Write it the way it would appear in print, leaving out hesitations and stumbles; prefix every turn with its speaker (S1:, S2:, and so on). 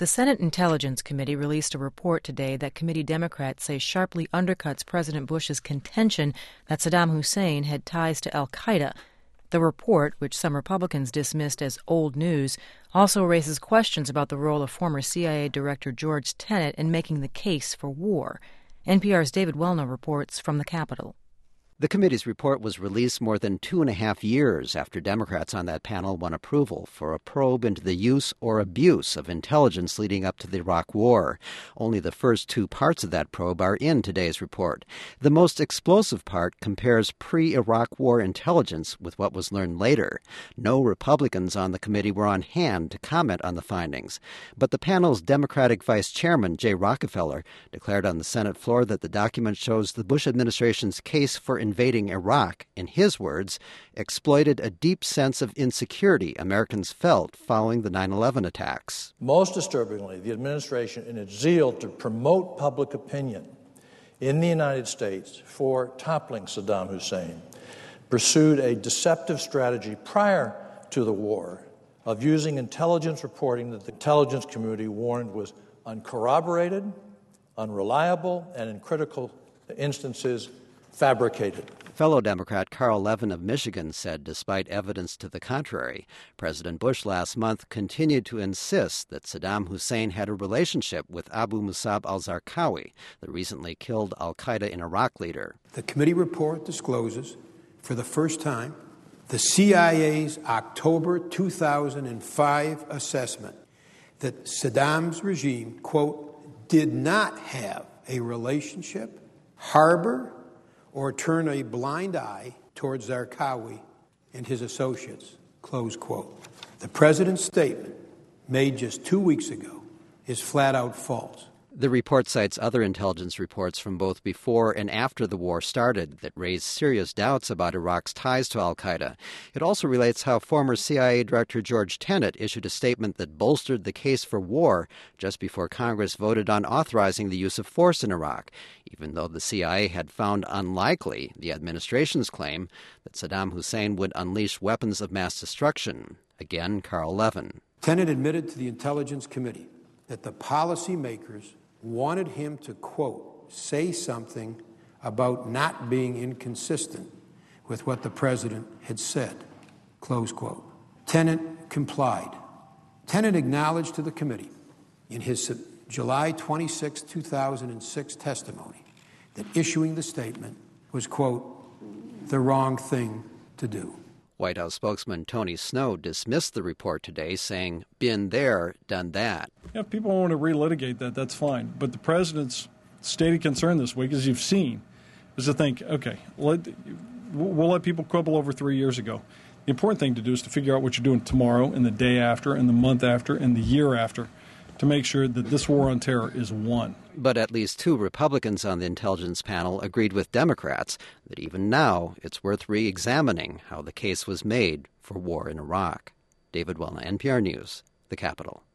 S1: The Senate Intelligence Committee released a report today that committee Democrats say sharply undercuts President Bush's contention that Saddam Hussein had ties to al-Qaeda. The report, which some Republicans dismissed as old news, also raises questions about the role of former CIA Director George Tenet in making the case for war. NPR's David Welna reports from the Capitol.
S2: The committee's report was released more than 2.5 years after Democrats on that panel won approval for a probe into the use or abuse of intelligence leading up to the Iraq War. Only the first two parts of that probe are in today's report. The most explosive part compares pre-Iraq War intelligence with what was learned later. No Republicans on the committee were on hand to comment on the findings. But the panel's Democratic Vice Chairman, Jay Rockefeller, declared on the Senate floor that the document shows the Bush administration's case for invading Iraq, in his words, exploited a deep sense of insecurity Americans felt following the 9/11 attacks.
S3: Most disturbingly, the administration, in its zeal to promote public opinion in the United States for toppling Saddam Hussein, pursued a deceptive strategy prior to the war of using intelligence reporting that the intelligence community warned was uncorroborated, unreliable, and in critical instances, fabricated.
S2: Fellow Democrat Carl Levin of Michigan said despite evidence to the contrary, President Bush last month continued to insist that Saddam Hussein had a relationship with Abu Musab al-Zarqawi, the recently killed al-Qaeda in Iraq leader.
S4: The committee report discloses, for the first time, the CIA's October 2005 assessment that Saddam's regime, quote, did not have a relationship, harbor, or turn a blind eye towards Zarqawi and his associates, close quote. The president's statement, made just 2 weeks ago, is flat out false.
S2: The report cites other intelligence reports from both before and after the war started that raised serious doubts about Iraq's ties to al-Qaeda. It also relates how former CIA Director George Tenet issued a statement that bolstered the case for war just before Congress voted on authorizing the use of force in Iraq, even though the CIA had found unlikely the administration's claim that Saddam Hussein would unleash weapons of mass destruction. Again, Carl Levin.
S4: Tenet admitted to the Intelligence Committee that the policymakers wanted him to, quote, say something about not being inconsistent with what the president had said, close quote. Tenet complied. Tenet acknowledged to the committee in his July 26, 2006 testimony that issuing the statement was, quote, the wrong thing to do.
S2: White House spokesman Tony Snow dismissed the report today, saying, been there, done that.
S5: If people want to relitigate that, that's fine. But the president's stated concern this week, as you've seen, is to think, okay, we'll let people quibble over 3 years ago. The important thing to do is to figure out what you're doing tomorrow and the day after and the month after and the year after to make sure that this war on terror is won.
S2: But at least two Republicans on the intelligence panel agreed with Democrats that even now it's worth re-examining how the case was made for war in Iraq. David Welna, NPR News, the Capitol.